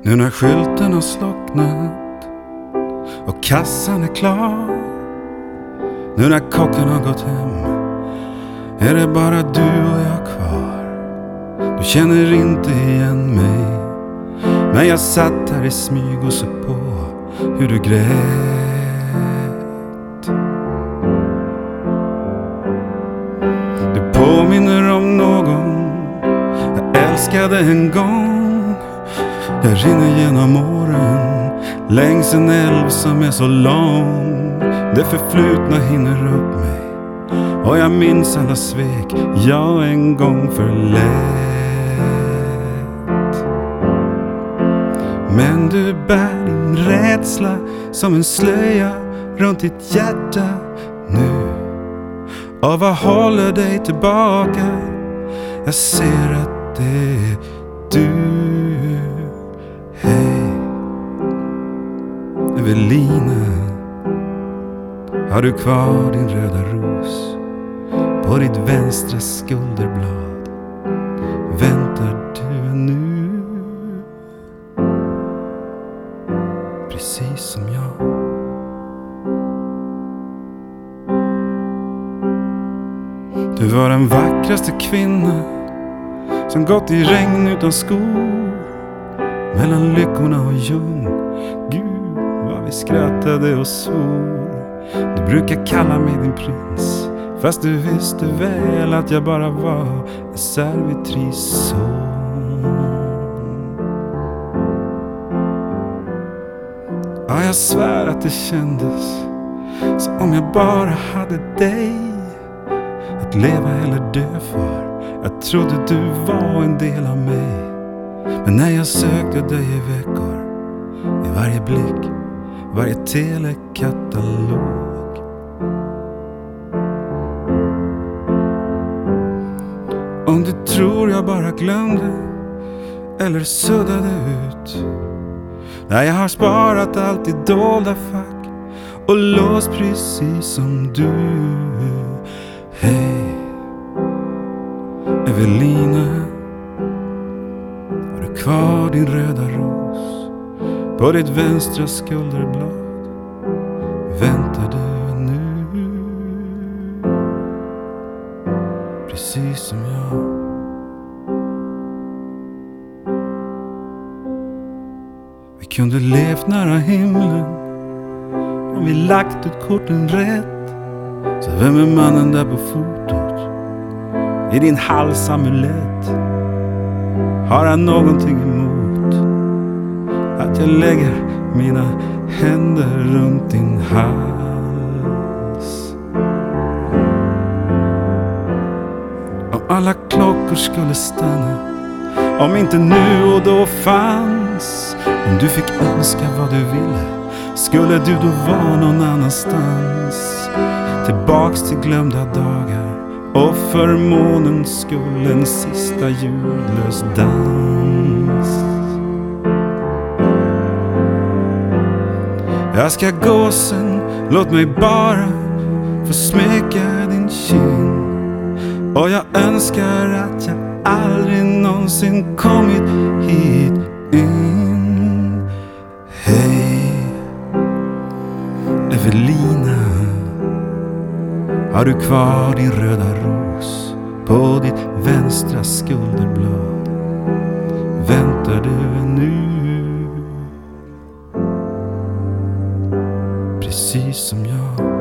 Nu när skylten har slocknat och kassan är klar, nu när kocken har gått hem, är det bara du och jag kvar. Du känner inte igen mig, men jag satt här i smyg och så på hur du grät. Du påminner om någon jag älskade en gång. Jag rinner genom åren längs en älv som är så lång. Det förflutna hinner upp mig och jag minns alla svek jag en gång förlät. Men du bär din rädsla som en slöja runt ditt hjärta nu. Och vad håller dig tillbaka? Jag ser att det är du. Hej Evelina, har du kvar din röda ros på ditt vänstra skulderblad? Väntar du ännu? Precis som jag. Du var den vackraste kvinna som gått i regn utan skor, mellan lyckorna och ljung. Gud vad vi skrattade och svor. Du brukar kalla mig din prins, fast du visste väl att jag bara var en servitrisson. Ja, jag svär att det kändes som om jag bara hade dig att leva eller dö för. Jag trodde du var en del av mig, men när jag sökte dig i veckor, i varje blick, varje telekatalog, om du tror jag bara glömde eller suddade ut, nej, jag har sparat allt i dolda fack och låst precis som du. Hej Evelina, har du kvar din röda ros på ditt vänstra skulderblad? Väntar du nu? Precis som jag. Vi kunde levt nära himlen om vi lagt ut korten rätt. Så vem är mannen där på fotot? I din halsamulett? Har han någonting emot att jag lägger mina händer runt din hals? Om alla klockor skulle stanna, om inte nu och då fanns, om du fick önska vad du ville, skulle du då vara någon annanstans? Tillbaks till glömda dagar och för månens skull en sista ljudlös dans. Jag ska gå sen, låt mig bara få smeka din kind. Och jag önskar att jag aldrig någonsin kommit hit in. Hej Evelina, har du kvar din röda ros på ditt vänstra skulderblad? Väntar du nu? Precis som jag.